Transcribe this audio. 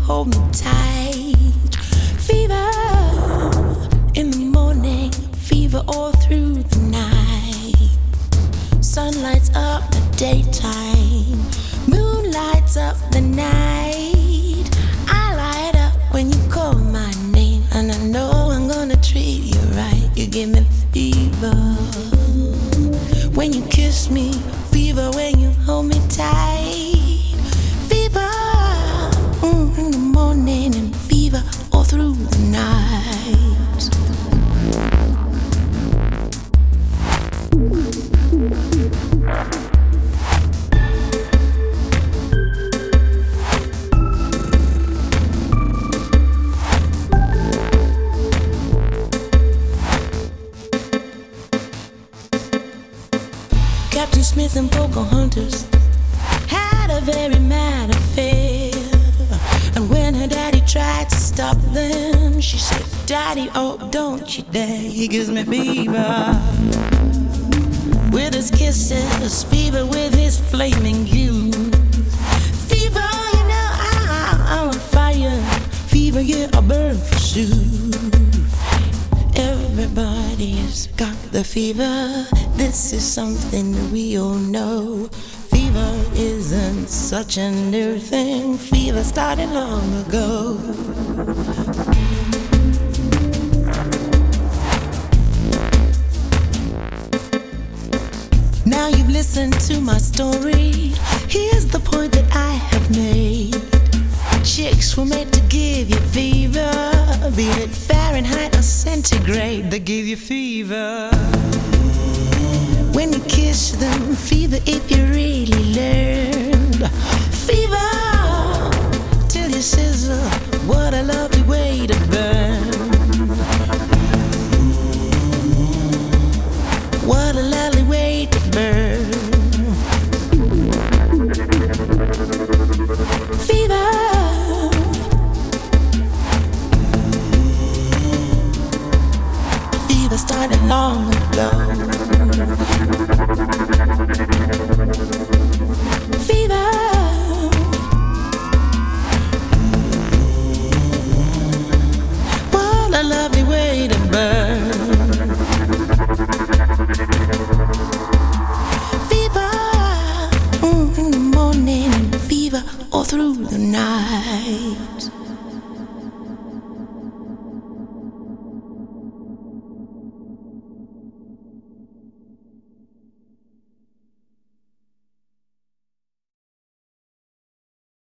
hold me tight. Fever in the morning, fever all through the night. Sun lights up the daytime, moon lights up the night. I light up when you call my name, and I know I'm gonna treat you right. You give me fever when you kiss me, fever when you hold me tight. Fever in the morning and fever all through the night. Captain Smith and Pocahontas had a very mad affair. And when her daddy tried to stop them, she said, Daddy, oh, don't you dare. He gives me fever with his kisses, fever with his flaming youth. Fever, you know, I'm on fire. Fever, yeah, I burn for sure. Everybody's got the fever. This is something that we all know. Fever isn't such a new thing. Fever started long ago. Now you've listened to my story. Here's the point that I have made. Chicks were made to give you fever, be it Fahrenheit or centigrade. They give you fever when you kiss them, fever if you really learned. Fever till you sizzle, what a lovely way to burn. What a lovely way to burn. Fever started long ago. Fever what a lovely way to burn. Fever in the morning and fever all through the night.